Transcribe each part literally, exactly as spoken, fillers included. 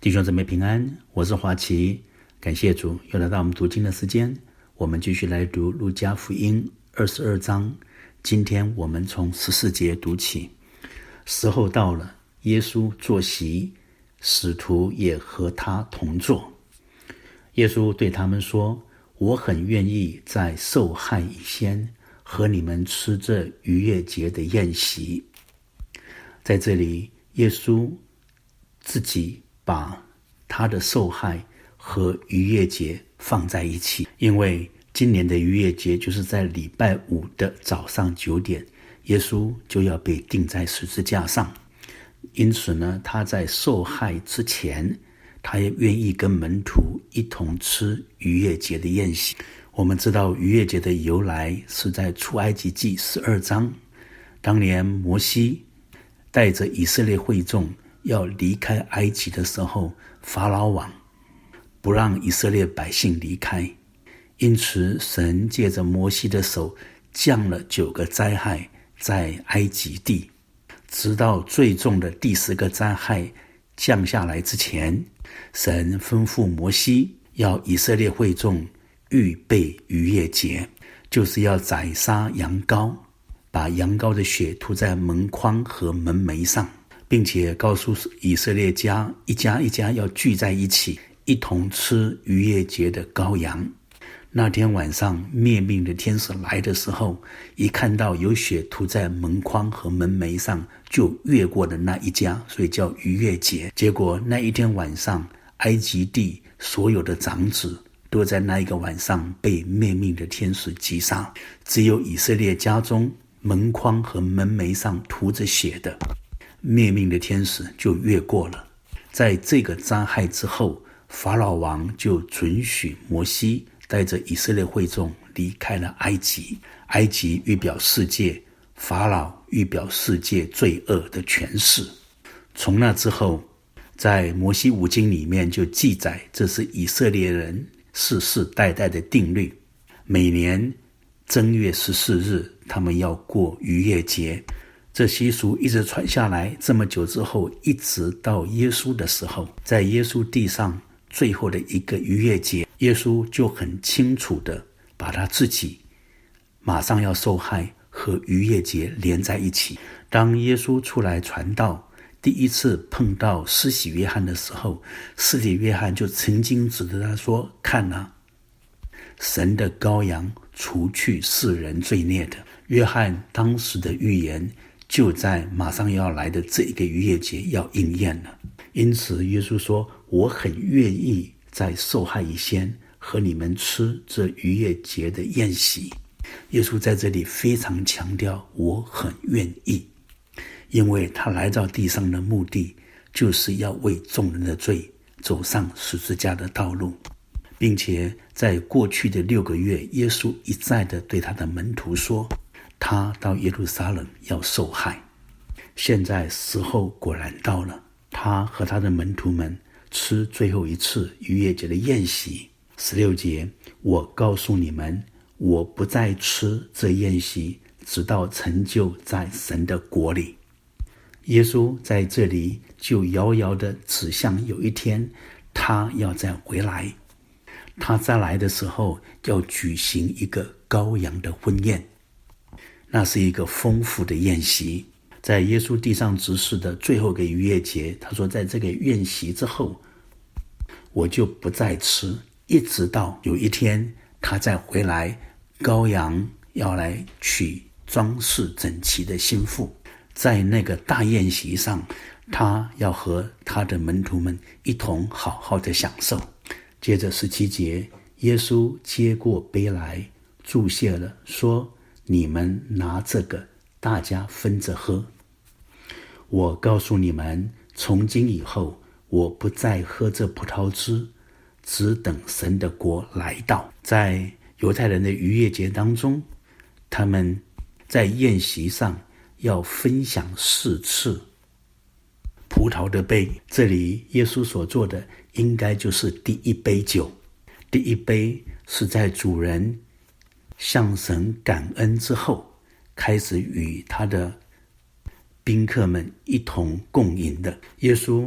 弟兄姊妹平安，我是华奇，感谢主，又来到我们读经的时间。我们继续来读路加福音二十二章，今天我们从十四节读起。时候到了，耶稣坐席，使徒也和他同坐。耶稣对他们说，我很愿意在受害以先和你们吃这逾越节的宴席。在这里，耶稣自己把他的受害和逾越节放在一起，因为今年的逾越节就是在礼拜五的早上九点，耶稣就要被钉在十字架上。因此呢，他在受害之前，他也愿意跟门徒一同吃逾越节的宴席。我们知道逾越节的由来是在出埃及记十二章，当年摩西带着以色列会众要离开埃及的时候，法老王不让以色列百姓离开，因此神借着摩西的手降了九个灾害在埃及地，直到最重的第十个灾害降下来之前，神吩咐摩西要以色列会众预备逾越节，就是要宰杀羊羔，把羊羔的血涂在门框和门楣上，并且告诉以色列家一家一家要聚在一起，一同吃逾越节的羔羊。那天晚上灭命的天使来的时候，一看到有血涂在门框和门楣上，就越过了那一家，所以叫逾越节。结果那一天晚上，埃及地所有的长子都在那一个晚上被灭命的天使击杀，只有以色列家中门框和门楣上涂着血的，灭命的天使就越过了。在这个灾害之后，法老王就准许摩西带着以色列会众离开了埃及。埃及预表世界，法老预表世界罪恶的权势。从那之后，在摩西五经里面就记载，这是以色列人世世代代的定律。每年正月十四日，他们要过逾越节。这习俗一直传下来，这么久之后，一直到耶稣的时候，在耶稣地上最后的一个逾越节，耶稣就很清楚地把他自己马上要受害和逾越节连在一起。当耶稣出来传道，第一次碰到施洗约翰的时候，施洗约翰就曾经指着他说，看啊，神的羔羊，除去世人罪孽的。约翰当时的预言就在马上要来的这一个逾越节要应验了。因此耶稣说，我很愿意在受害以先和你们吃这逾越节的宴席。耶稣在这里非常强调我很愿意，因为他来到地上的目的就是要为众人的罪走上十字架的道路，并且在过去的六个月，耶稣一再地对他的门徒说，他到耶路撒冷要受害。现在时候果然到了，他和他的门徒们吃最后一次逾越节的宴席。十六节，我告诉你们，我不再吃这宴席，直到成就在神的国里。耶稣在这里就遥遥地指向有一天他要再回来，他再来的时候要举行一个羔羊的婚宴，那是一个丰富的宴席。在耶稣地上执事的最后一个逾越节，他说在这个宴席之后，我就不再吃，一直到有一天他再回来，羔羊要来娶装饰整齐的新妇。在那个大宴席上，他要和他的门徒们一同好好的享受。接着十七节，耶稣接过杯来，祝谢了，说，你们拿这个大家分着喝。我告诉你们，从今以后我不再喝这葡萄汁，只等神的国来到。在犹太人的逾越节当中，他们在宴席上要分享四次葡萄的杯。这里耶稣所做的应该就是第一杯酒。第一杯是在主人向神感恩之后，开始与他的宾客们一同共饮的。耶稣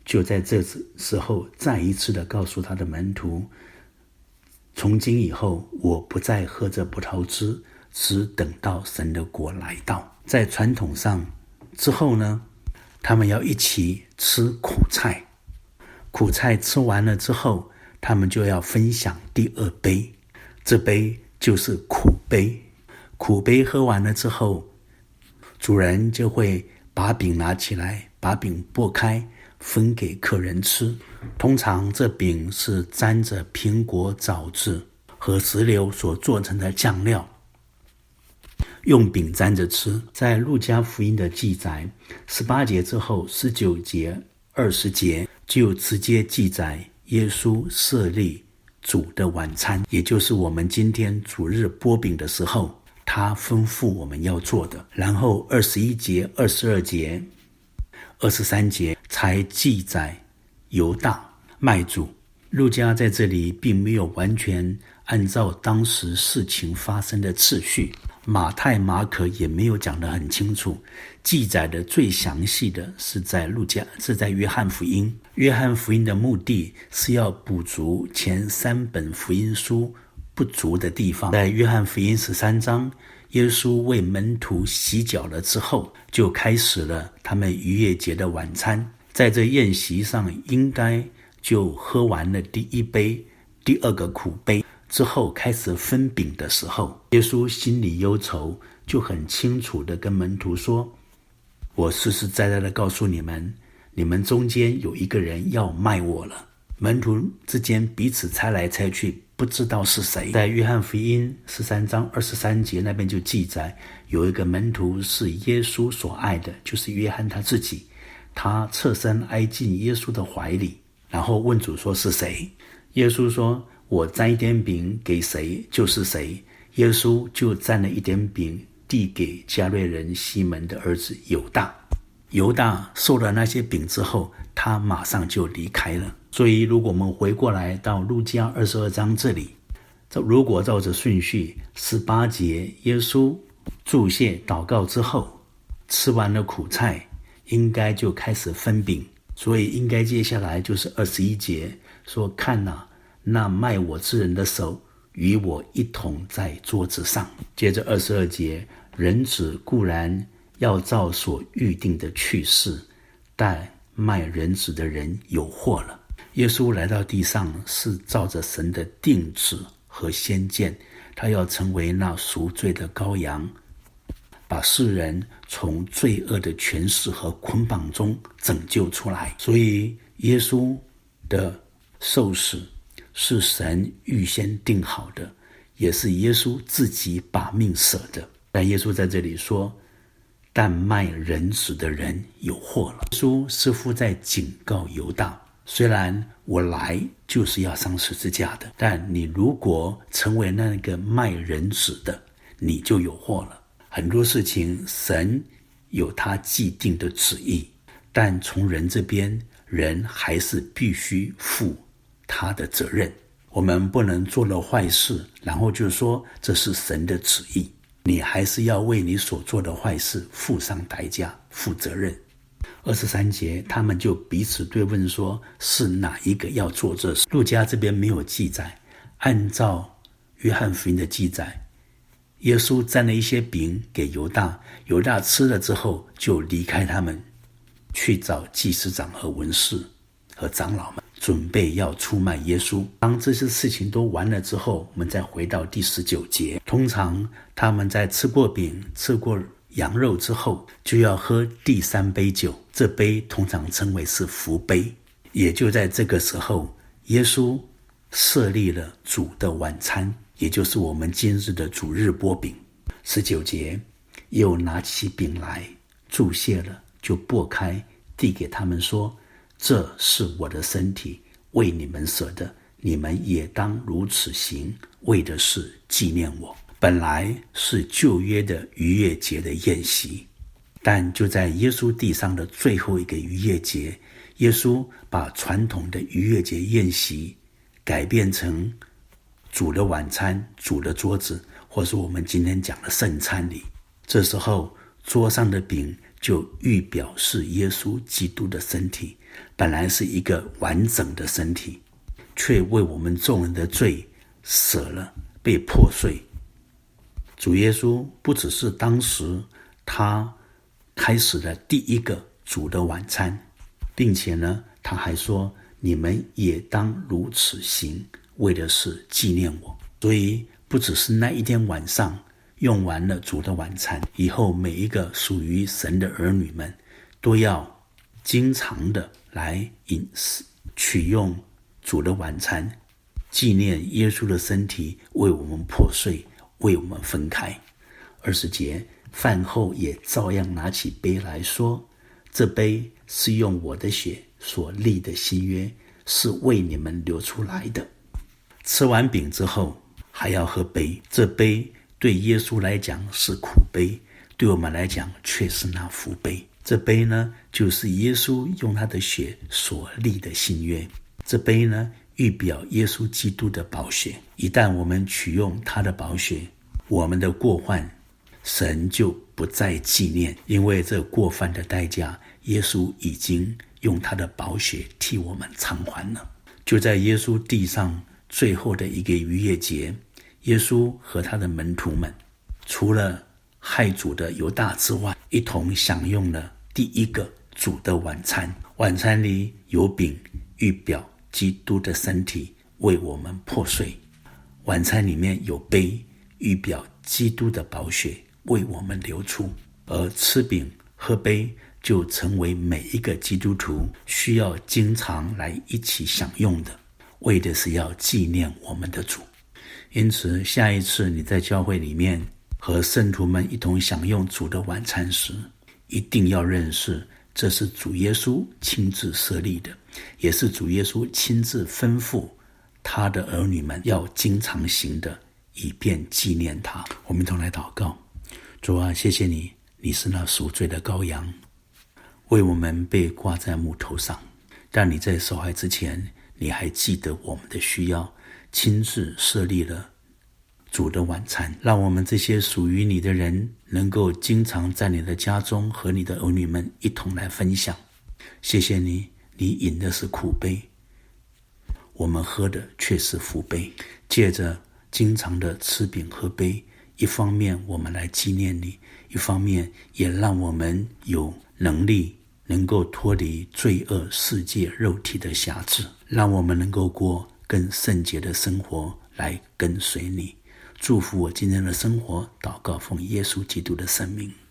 就在这时候再一次的告诉他的门徒，从今以后我不再喝这葡萄汁，只等到神的国来到。在传统上之后呢，他们要一起吃苦菜，苦菜吃完了之后，他们就要分享第二杯，这杯就是苦杯。苦杯喝完了之后，主人就会把饼拿起来，把饼剥开，分给客人吃。通常这饼是沾着苹果、枣子和石榴所做成的酱料，用饼沾着吃。在路加福音的记载，十八节之后，十九节、二十节就直接记载耶稣设立主的晚餐，也就是我们今天主日擘饼的时候，他吩咐我们要做的。然后二十一节、二十二节、二十三节才记载犹大卖主。路加在这里并没有完全按照当时事情发生的次序，马太、马可也没有讲得很清楚。记载的最详细的是在路加，是在约翰福音。约翰福音的目的是要补足前三本福音书不足的地方。在约翰福音十三章，耶稣为门徒洗脚了之后，就开始了他们逾越节的晚餐。在这宴席上，应该就喝完了第一杯、第二个苦杯之后，开始分饼的时候，耶稣心里忧愁，就很清楚地跟门徒说，我实实在在地告诉你们，你们中间有一个人要卖我了。门徒之间彼此猜来猜去，不知道是谁。在约翰福音十三章二十三节那边就记载，有一个门徒是耶稣所爱的，就是约翰他自己。他侧身挨进耶稣的怀里，然后问主说是谁。耶稣说，我沾一点饼给谁就是谁。耶稣就沾了一点饼递给加略人西门的儿子犹大。犹大受了那些饼之后，他马上就离开了。所以如果我们回过来到路加二十二章这里，如果照着顺序，十八节耶稣祝谢祷告之后，吃完了苦菜，应该就开始分饼。所以应该接下来就是二十一节说，看哪，那卖我之人的手与我一同在桌子上。接着二十二节，人子固然要照所预定的去世，但卖人子的人有祸了。耶稣来到地上是照着神的定旨和先见，他要成为那赎罪的羔羊，把世人从罪恶的权势和捆绑中拯救出来。所以耶稣的受死是神预先定好的，也是耶稣自己把命舍的。但耶稣在这里说，但卖人子的人有祸了。耶稣似乎在警告犹大，虽然我来就是要上十字架的，但你如果成为那个卖人子的，你就有祸了。很多事情神有他既定的旨意，但从人这边，人还是必须负他的责任。我们不能做了坏事，然后就说这是神的旨意，你还是要为你所做的坏事付上代价，负责任。二十三节，他们就彼此对问说，是哪一个要做这事？路加这边没有记载，按照约翰福音的记载，耶稣沾了一些饼给犹大，犹大吃了之后就离开他们，去找祭司长和文士和长老们，准备要出卖耶稣。当这些事情都完了之后，我们再回到第十九节。通常他们在吃过饼、吃过羊肉之后，就要喝第三杯酒，这杯通常称为是福杯。也就在这个时候，耶稣设立了主的晚餐，也就是我们今日的主日擘饼。十九节，又拿起饼来，祝谢了，就擘开，递给他们说，这是我的身体，为你们舍的，你们也当如此行，为的是纪念我。本来是旧约的逾越节的宴席，但就在耶稣地上的最后一个逾越节，耶稣把传统的逾越节宴席改变成主的晚餐、主的桌子，或是我们今天讲的圣餐礼。这时候桌上的饼就预表是耶稣基督的身体， 本来是一个完整的身体，却为我们众人的罪舍了，被破碎。主耶稣不只是当时他开始了第一个主的晚餐，并且呢，他还说你们也当如此行，为的是纪念我。所以不只是那一天晚上用完了主的晚餐以后，每一个属于神的儿女们都要经常的来饮食取用主的晚餐，纪念耶稣的身体为我们破碎，为我们分开。二十节，饭后也照样拿起杯来说，这杯是用我的血所立的新约，是为你们流出来的。吃完饼之后还要喝杯，这杯对耶稣来讲是苦杯，对我们来讲却是那福杯。这杯呢，就是耶稣用他的血所立的新约。这杯呢，预表耶稣基督的宝血。一旦我们取用他的宝血，我们的过犯神就不再纪念，因为这过犯的代价耶稣已经用他的宝血替我们偿还了。就在耶稣地上最后的一个逾越节，耶稣和他的门徒们除了害主的犹大之外，一同享用了第一个主的晚餐。晚餐里有饼，预表基督的身体为我们破碎；晚餐里面有杯，预表基督的宝血为我们流出。而吃饼喝杯就成为每一个基督徒需要经常来一起享用的，为的是要纪念我们的主。因此下一次你在教会里面和圣徒们一同享用主的晚餐时，一定要认识这是主耶稣亲自设立的，也是主耶稣亲自吩咐他的儿女们要经常行的，以便纪念他。我们一同来祷告。主啊，谢谢你，你是那赎罪的羔羊，为我们被挂在木头上，但你在受害之前，你还记得我们的需要，亲自设立了主的晚餐，让我们这些属于你的人能够经常在你的家中和你的儿女们一同来分享。谢谢你，你饮的是苦杯，我们喝的却是福杯。借着经常的吃饼喝杯，一方面我们来纪念你，一方面也让我们有能力能够脱离罪恶世界肉体的辖制，让我们能够过更圣洁的生活来跟随你。祝福我今天的生活，祷告奉耶稣基督的圣名。